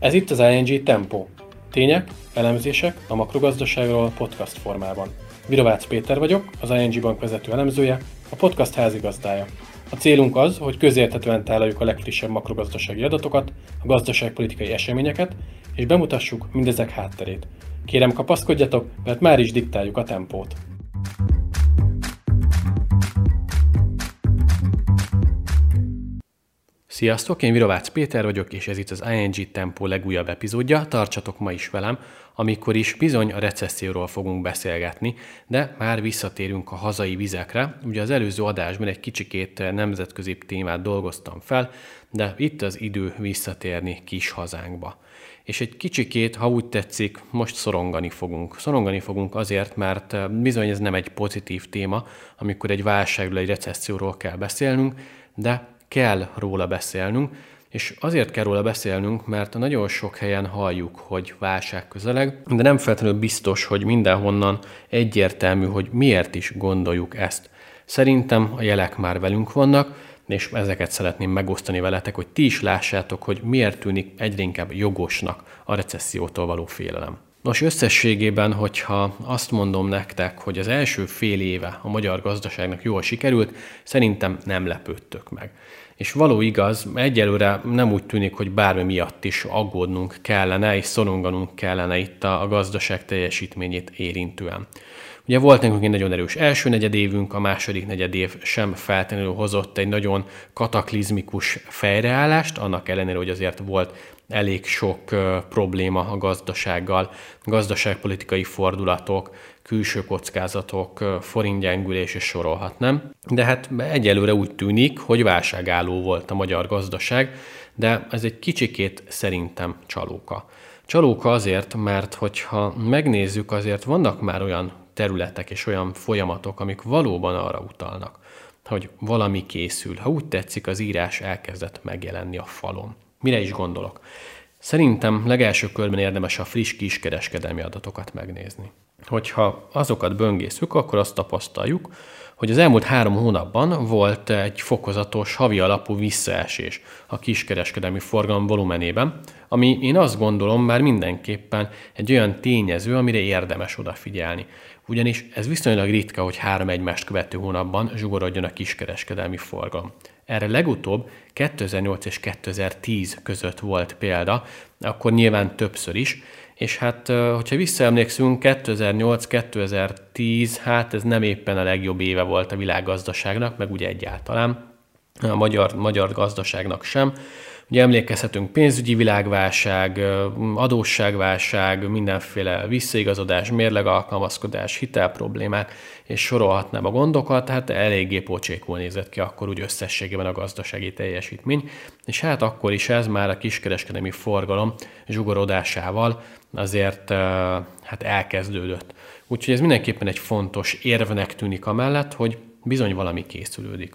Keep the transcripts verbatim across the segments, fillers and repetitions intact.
Ez itt az i en gé Tempó. Tények, elemzések a makrogazdaságról podcast formában. Virovácz Péter vagyok, az i en gé Bank vezető elemzője, a podcast házigazdája. A célunk az, hogy közérthetően tálaljuk a legfrissebb makrogazdasági adatokat, a gazdaságpolitikai eseményeket, és bemutassuk mindezek hátterét. Kérem, kapaszkodjatok, mert már is diktáljuk a tempót. Sziasztok, én Virovácz Péter vagyok, és ez itt az i en gé Tempó legújabb epizódja. Tartsatok ma is velem, amikor is bizony a recesszióról fogunk beszélgetni, de már visszatérünk a hazai vizekre. Ugye az előző adásban egy kicsikét nemzetközi témát dolgoztam fel, de itt az idő visszatérni kis hazánkba. És egy kicsikét, ha úgy tetszik, most szorongani fogunk. Szorongani fogunk azért, mert bizony ez nem egy pozitív téma, amikor egy válságról, egy recesszióról kell beszélnünk, de kell róla beszélnünk, és azért kell róla beszélnünk, mert nagyon sok helyen halljuk, hogy válság közeleg, de nem feltétlenül biztos, hogy mindenhonnan egyértelmű, hogy miért is gondoljuk ezt. Szerintem a jelek már velünk vannak, és ezeket szeretném megosztani veletek, hogy ti is lássátok, hogy miért tűnik egyre inkább jogosnak a recessziótól való félelem. Nos, összességében, hogyha azt mondom nektek, hogy az első fél éve a magyar gazdaságnak jól sikerült, szerintem nem lepődtök meg. És való igaz, egyelőre nem úgy tűnik, hogy bármi miatt is aggódnunk kellene, és szoronganunk kellene itt a, a gazdaság teljesítményét érintően. Ugye volt nekünk egy nagyon erős első negyedévünk, a második negyedév sem feltétlenül hozott egy nagyon kataklizmikus fejreállást, annak ellenére, hogy azért volt elég sok uh, probléma a gazdasággal, gazdaságpolitikai fordulatok, külső kockázatok, uh, forintgyengülés és sorolhatnám. De hát egyelőre úgy tűnik, hogy válságálló volt a magyar gazdaság, de ez egy kicsikét szerintem csalóka. Csalóka azért, mert hogyha megnézzük, azért vannak már olyan területek és olyan folyamatok, amik valóban arra utalnak, hogy valami készül. Ha úgy tetszik, az írás elkezdett megjelenni a falon. Mire is gondolok? Szerintem legelső körben érdemes a friss kiskereskedelmi adatokat megnézni. Hogyha azokat böngészünk, akkor azt tapasztaljuk, hogy az elmúlt három hónapban volt egy fokozatos havi alapú visszaesés a kiskereskedelmi forgalom volumenében, ami én azt gondolom már mindenképpen egy olyan tényező, amire érdemes odafigyelni. Ugyanis ez viszonylag ritka, hogy három egymást követő hónapban zsugorodjon a kiskereskedelmi forgalom. Erre legutóbb kétezer-nyolc és kétezer-tíz között volt példa, akkor nyilván többször is, és hát, hogyha visszaemlékszünk, kétezer-nyolc kétezer-tíz, hát ez nem éppen a legjobb éve volt a világgazdaságnak, meg ugye egyáltalán a magyar, magyar gazdaságnak sem. Ugye emlékezhetünk pénzügyi világválság, adósságválság, mindenféle visszaigazodás, mérlegalkalmazkodás, hitelproblémák, és sorolhatnám a gondokat, hát eléggé pocsékul nézett ki akkor úgy összességében a gazdasági teljesítmény, és hát akkor is ez már a kiskereskedelmi forgalom zsugorodásával azért hát elkezdődött. Úgyhogy ez mindenképpen egy fontos érvnek tűnik amellett, hogy bizony valami készülődik.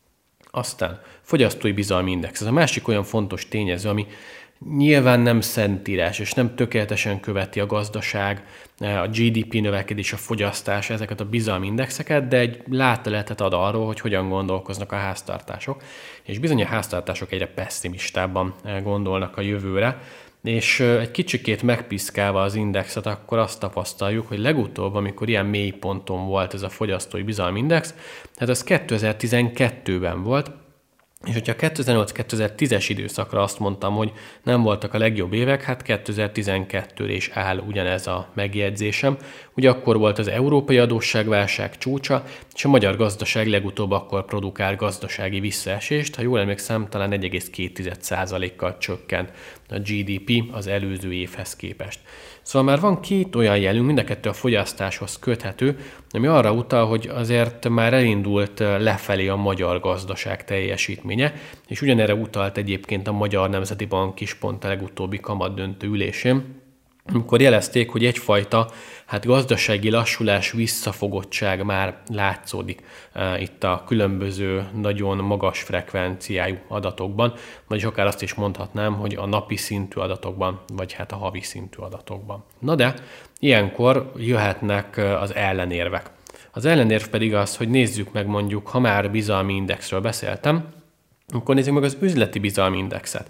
Aztán fogyasztói bizalmi index. Ez a másik olyan fontos tényező, ami nyilván nem szentírás, és nem tökéletesen követi a gazdaság, a gé dé pé növekedés, a fogyasztás, ezeket a bizalmi indexeket, de egy látletet ad arról, hogy hogyan gondolkoznak a háztartások. És bizony a háztartások egyre pessimistábban gondolnak a jövőre, és egy kicsikét megpiszkálva az indexet, akkor azt tapasztaljuk, hogy legutóbb, amikor ilyen mély ponton volt ez a fogyasztói bizalmi index, hát az kétezer-tizenkettőben volt, és hogyha kétezer-nyolc kétezer-tízes időszakra azt mondtam, hogy nem voltak a legjobb évek, hát kétezer-tizenkettőre is áll ugyanez a megjegyzésem. Ugye akkor volt az európai adósságválság csúcsa, és a magyar gazdaság legutóbb akkor produkál gazdasági visszaesést, ha jól emlékszem, talán egy egész két százalékkal csökkent a gé dé pé az előző évhez képest. Szóval már van két olyan jelünk, mind a kettő a fogyasztáshoz köthető, ami arra utal, hogy azért már elindult lefelé a magyar gazdaság teljesítménye, és ugyanerre utalt egyébként a Magyar Nemzeti Bank is pont a legutóbbi kamatdöntő ülésén, amikor jelezték, hogy egyfajta hát gazdasági lassulás, visszafogottság már látszódik e, itt a különböző nagyon magas frekvenciájú adatokban, vagy akár azt is mondhatnám, hogy a napi szintű adatokban, vagy hát a havi szintű adatokban. Na de ilyenkor jöhetnek az ellenérvek. Az ellenérv pedig az, hogy nézzük meg mondjuk, ha már bizalmi indexről beszéltem, akkor nézzük meg az üzleti bizalmi indexet.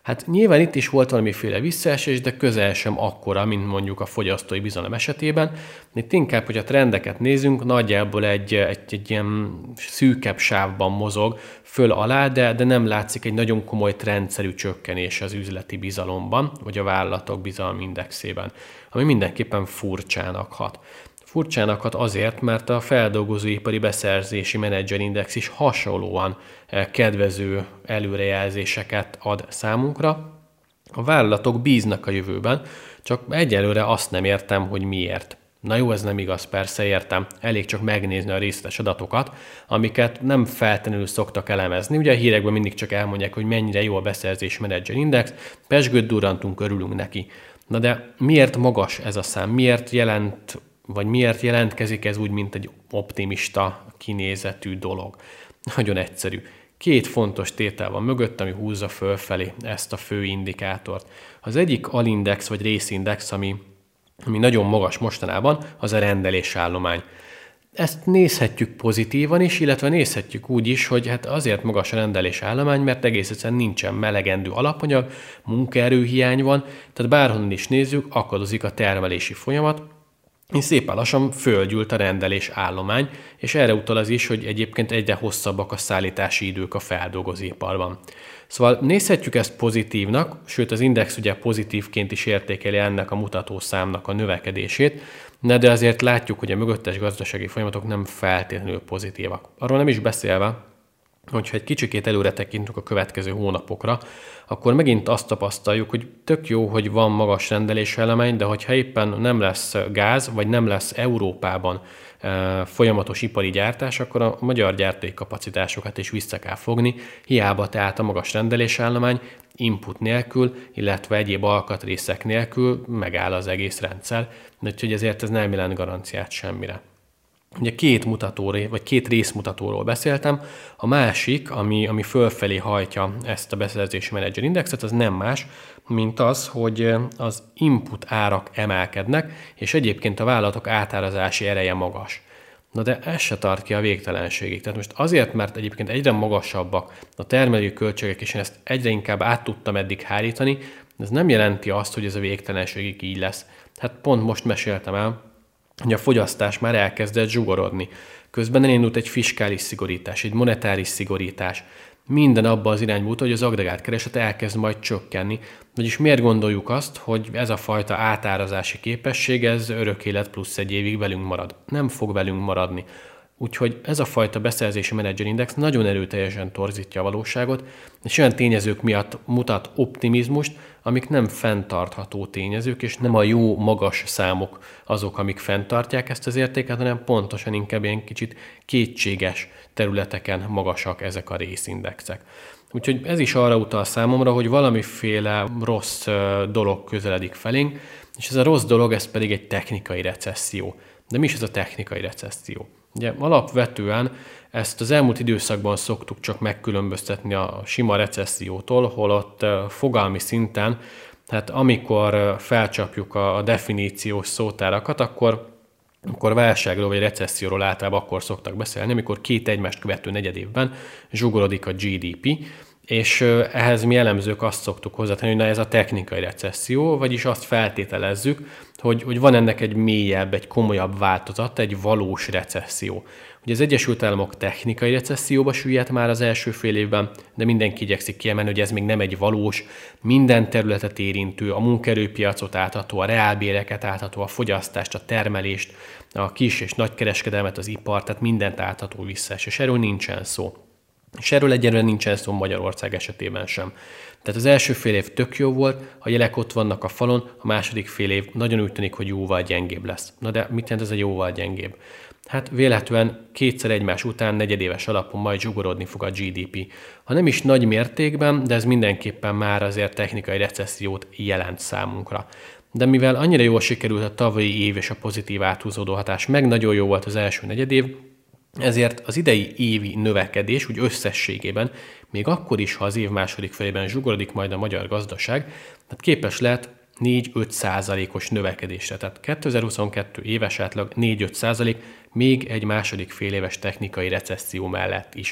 Hát nyilván itt is volt valamiféle visszaesés, de közel sem akkora, mint mondjuk a fogyasztói bizalom esetében. Itt inkább, hogy a trendeket nézünk, nagyjából egy, egy, egy ilyen szűkebb sávban mozog föl-alá, de, de nem látszik egy nagyon komoly trendszerű csökkenés az üzleti bizalomban, vagy a vállalatok bizalmi indexében, ami mindenképpen furcsának hat. Furcsának hat azért, mert a feldolgozóipari beszerzési menedzserindex is hasonlóan kedvező előrejelzéseket ad számunkra. A vállalatok bíznak a jövőben, csak egyelőre azt nem értem, hogy miért. Na jó, ez nem igaz, persze értem. Elég csak megnézni a részletes adatokat, amiket nem feltétlenül szoktak elemezni. Ugye a hírekben mindig csak elmondják, hogy mennyire jó a beszerzési menedzserindex, pezsgőt durrantunk, örülünk neki. Na de miért magas ez a szám? Miért jelent vagy miért jelentkezik ez úgy, mint egy optimista kinézetű dolog? Nagyon egyszerű. Két fontos tétel van mögött, ami húzza fölfelé ezt a fő indikátort. Az egyik alindex vagy részindex, ami, ami nagyon magas mostanában, az a rendelésállomány. Ezt nézhetjük pozitívan is, illetve nézhetjük úgy is, hogy hát azért magas a rendelésállomány, mert egész egyszerűen nincsen melegendő alapanyag, munkaerőhiány van, tehát bárhonnan is nézzük, akadozik a termelési folyamat, és szépen lassan fölgyűlt a rendelés állomány, és erre utal az is, hogy egyébként egyre hosszabbak a szállítási idők a feldolgozóiparban. Szóval nézhetjük ezt pozitívnak, sőt az index ugye pozitívként is értékeli ennek a mutatószámnak a növekedését, de azért látjuk, hogy a mögöttes gazdasági folyamatok nem feltétlenül pozitívak. Arról nem is beszélve, hogyha egy kicsikét előre tekintünk a következő hónapokra, akkor megint azt tapasztaljuk, hogy tök jó, hogy van magas rendeléselemény, de hogyha éppen nem lesz gáz, vagy nem lesz Európában e, folyamatos ipari gyártás, akkor a magyar gyártói kapacitásokat is vissza kell fogni, hiába tehát a magas rendelésállomány input nélkül, illetve egyéb alkatrészek nélkül megáll az egész rendszer, de úgyhogy ezért ez nem jelent garanciát semmire. Ugye két mutatóról, vagy két részmutatóról beszéltem, a másik, ami, ami fölfelé hajtja ezt a beszerzési menedzser indexet, az nem más, mint az, hogy az input árak emelkednek, és egyébként a vállalatok átárazási ereje magas. Na de ez se tart ki a végtelenségig. Tehát most azért, mert egyébként egyre magasabbak a termelői költségek, és én ezt egyre inkább át tudtam eddig hárítani, ez nem jelenti azt, hogy ez a végtelenségig így lesz. Hát pont most meséltem el, hogy a fogyasztás már elkezdett zsugorodni. Közben elindult egy fiskális szigorítás, egy monetáris szigorítás. Minden abba az irányba mutat, hogy az agregált kereslet elkezd majd csökkenni. Vagyis miért gondoljuk azt, hogy ez a fajta átárazási képesség, ez örök élet plusz egy évig velünk marad? Nem fog velünk maradni. Úgyhogy ez a fajta beszerzési menedzserindex nagyon erőteljesen torzítja a valóságot, és olyan tényezők miatt mutat optimizmust, amik nem fenntartható tényezők, és nem a jó, magas számok azok, amik fenntartják ezt az értéket, hanem pontosan inkább ilyen kicsit kétséges területeken magasak ezek a részindexek. Úgyhogy ez is arra utal számomra, hogy valamiféle rossz dolog közeledik felénk, és ez a rossz dolog, ez pedig egy technikai recesszió. De mi is ez a technikai recesszió? Ugye alapvetően ezt az elmúlt időszakban szoktuk csak megkülönböztetni a sima recessziótól, holott fogalmi szinten, hát amikor felcsapjuk a definíciós szótárakat, akkor, akkor válságról vagy recesszióról általában akkor szoktak beszélni, amikor két egymást követő negyedévben zsugorodik a gé dé pé, és ehhez mi elemzők azt szoktuk hozzátenni, hogy na ez a technikai recesszió, vagyis azt feltételezzük, hogy, hogy van ennek egy mélyebb, egy komolyabb változata, egy valós recesszió. Ugye az Egyesült Államok technikai recesszióba süllyedt már az első fél évben, de mindenki igyekszik kiemelni, hogy ez még nem egy valós, minden területet érintő, a munkaerőpiacot átható, a reálbéreket átható, a fogyasztást, a termelést, a kis és nagykereskedelmet, az ipart, tehát mindent átható visszaesés, és erről nincsen szó. És erről egyelőre nincsen szó Magyarország esetében sem. Tehát az első fél év tök jó volt, a jelek ott vannak a falon, a második fél év nagyon úgy tűnik, hogy jóval gyengébb lesz. Na de mit jelent ez a jóval gyengébb? Hát véletlenül kétszer egymás után negyedéves alapon majd zsugorodni fog a gé dé pé. Ha nem is nagy mértékben, de ez mindenképpen már azért technikai recessziót jelent számunkra. De mivel annyira jól sikerült a tavalyi év és a pozitív áthúzódó hatás, meg nagyon jó volt az első negyedév, ezért az idei évi növekedés úgy összességében, még akkor is, ha az év második felében zsugorodik majd a magyar gazdaság, tehát képes lehet négy-öt százalékos növekedésre. Tehát kétezer-huszonkettő éves átlag négy-öt százalék még egy második féléves technikai recesszió mellett is.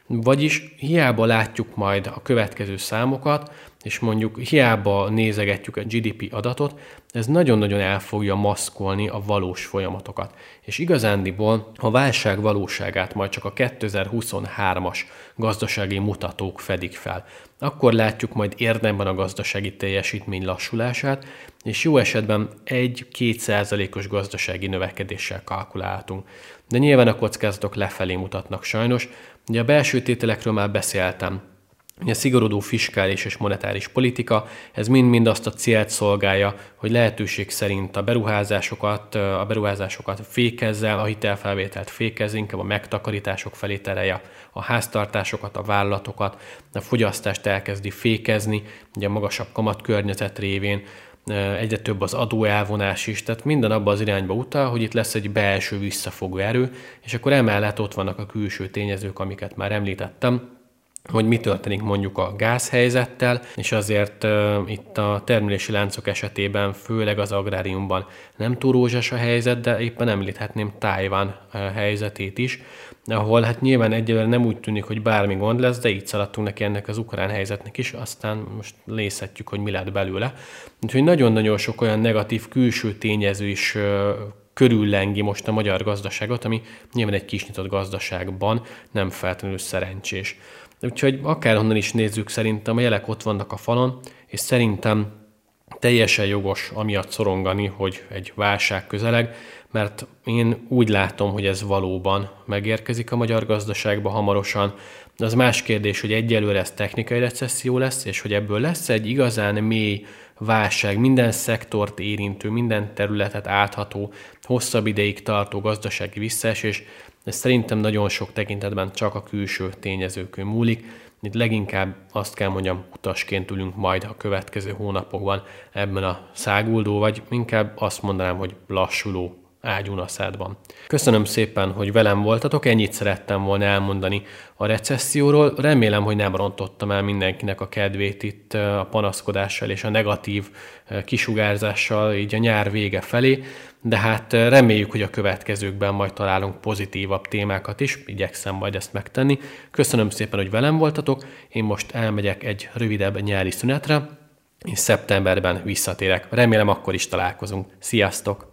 Vagyis hiába látjuk majd a következő számokat, és mondjuk hiába nézegetjük a gé dé pé adatot, ez nagyon-nagyon el fogja maszkolni a valós folyamatokat. És igazándiból a válság valóságát majd csak a kétezer-huszonhármas gazdasági mutatók fedik fel. Akkor látjuk majd érdemben a gazdasági teljesítmény lassulását, és jó esetben egy-két százalékos gazdasági növekedéssel kalkulálhatunk. De nyilván a kockázatok lefelé mutatnak sajnos. Ugye a belső tételekről már beszéltem. A szigorodó fiskális és monetáris politika, ez mind-mind azt a célt szolgálja, hogy lehetőség szerint a beruházásokat, a beruházásokat fékezzel, a hitelfelvételt fékezze, inkább a megtakarítások felé terelje a háztartásokat, a vállalatokat, a fogyasztást elkezdi fékezni, ugye a magasabb kamatkörnyezet révén, egyre több az adóelvonás is, tehát minden abba az irányba utal, hogy itt lesz egy belső visszafogó erő, és akkor emellett ott vannak a külső tényezők, amiket már említettem, hogy mi történik mondjuk a gázhelyzettel, és azért uh, itt a termelési láncok esetében, főleg az agráriumban nem túl rózsás a helyzet, de éppen említhetném Tajvan uh, helyzetét is, ahol hát nyilván egyelőre nem úgy tűnik, hogy bármi gond lesz, de így szaladtunk neki ennek az ukrán helyzetnek is, aztán most nézhetjük, hogy mi lett belőle. Úgyhogy nagyon-nagyon sok olyan negatív külső tényező is uh, körüllengi most a magyar gazdaságot, ami nyilván egy kisnyitott gazdaságban nem feltétlenül szerencsés. Úgyhogy akárhonnan is nézzük, szerintem a jelek ott vannak a falon, és szerintem teljesen jogos amiatt szorongani, hogy egy válság közeleg, mert én úgy látom, hogy ez valóban megérkezik a magyar gazdaságba hamarosan. De az más kérdés, hogy egyelőre ez technikai recesszió lesz, és hogy ebből lesz egy igazán mély válság, minden szektort érintő, minden területet átható, hosszabb ideig tartó gazdasági visszaesés. Ez szerintem nagyon sok tekintetben csak a külső tényezőkön múlik. Itt leginkább azt kell mondjam, utasként ülünk majd a következő hónapokban ebben a száguldó, vagy inkább azt mondanám, hogy lassuló ágyúnaszádban. Köszönöm szépen, hogy velem voltatok, ennyit szerettem volna elmondani a recesszióról. Remélem, hogy nem rontottam el mindenkinek a kedvét itt a panaszkodással és a negatív kisugárzással így a nyár vége felé, de hát reméljük, hogy a következőkben majd találunk pozitívabb témákat is, igyekszem majd ezt megtenni. Köszönöm szépen, hogy velem voltatok, én most elmegyek egy rövidebb nyári szünetre, és szeptemberben visszatérek. Remélem, akkor is találkozunk. Sziasztok!